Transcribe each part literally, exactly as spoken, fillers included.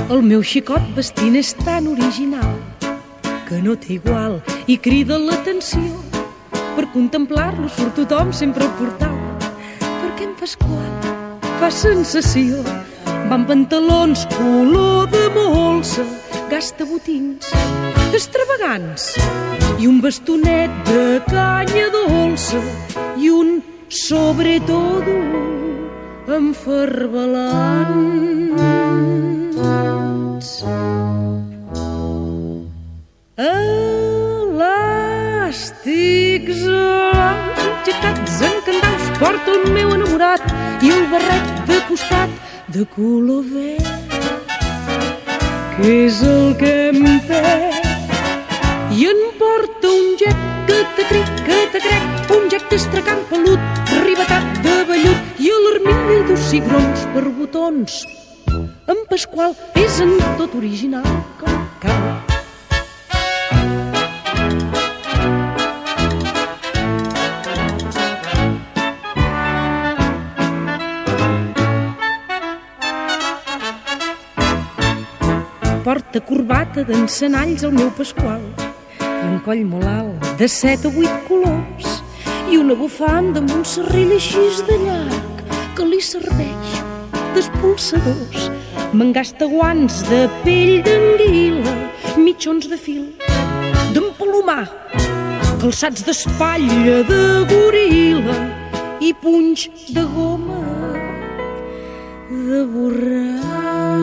El meu xicot vestint és tan original que no té igual i crida l'atenció. Per contemplar-lo surt tothom sempre al portal, perquè en Pasqual fa sensació. Va amb pantalons color de molsa, gasta botins extravagants i un bastonet de canya dolça i un sobretodo enfarbalants. Elàstics enxecats en candaus porta el meu enamorat i el barret de costat de color verd, que és el que em perd. I en porta un gec que te crec, que te crec, un gec d'estracant pelut, ribetat de vellut i a l'armilla dos cigrons per botons. En Pasqual és en tot original com cal. Porta corbata d'encenalls el meu Pasqual i un coll molt alt de set o vuit colors i una bufanda amb un serrell així de llarg que li serveix d'espolsadors. Me'n gasta guants de pell d'anguila, mitjons de fil d'empalomar, calçats d'espatlla de goril·la i punys de goma de borrar.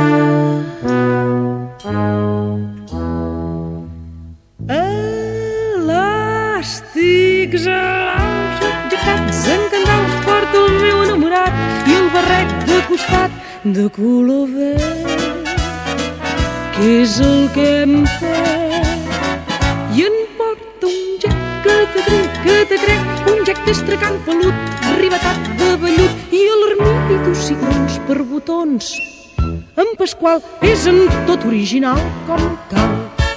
Elàstics alaus enxecats en candaus porta el meu enamorat i el barret de costat de color verd, que és el que em perd. I en porta un gec que te crec, que te crec, un gec d'estracant pelut, ribetat de vellut i a l'armilla i dos cigrons per botons. En Pasqual és en tot original com cal.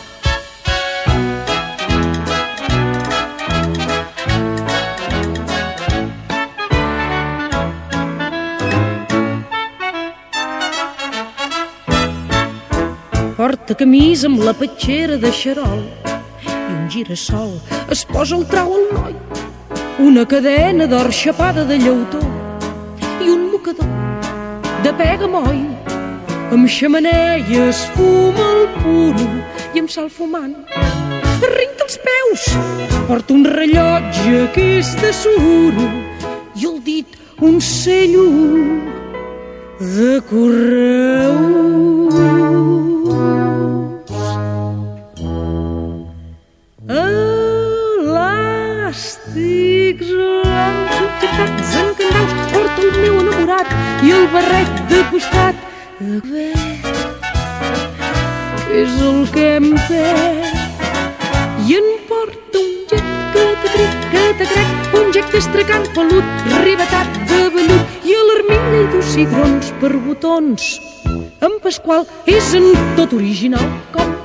Porta camisa amb la petxera de xarol i un girassol es posa el trau al noi, una cadena d'or xapada de llautó i un mocador de pega moll. Amb xemeneia es fuma el puro i amb sal fumant arrenca els peus. Porta un rellotge que és de suro i al dit un cello de correus. Elàstics blancs enxecats en candaus porta el meu enamorat i el barret de costat de verd, que és el que em perd. I en porta un gec que te crec, que te crec, un gec d'estracant pelut, ribetat de vellut i a l'armilla i dos cigrons per botons. En Pasqual és en tot original com